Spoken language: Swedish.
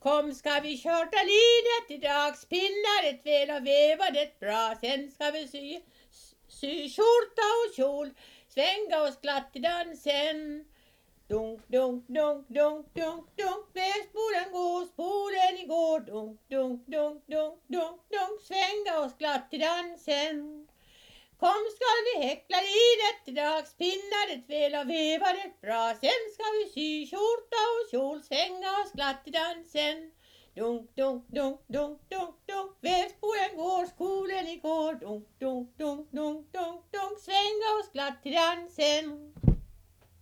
Kom ska vi körta linet i dagspinnar, ett väl och veva det bra. Sen ska vi sy skjorta och kjol, svänga oss glatt i dansen. Dunk, dunk, dunk, dunk, dunk, dunk, väspolen går, spolen igår. Dunk, dunk, dunk, dunk, dunk, dunk, svänga oss glatt i dansen. Kom ska vi häckla linet i dagspinnar, ett väl och veva det bra. Sen ska vi sy skjorta och kjol, svänga oss glatt i dansen. Dunk, dunk, dunk, dunk, dunk, dunk, väspolen går, skolen igår. Dunk, dunk, dunk, dunk, dunk, dunk, svänga oss glatt i dansen.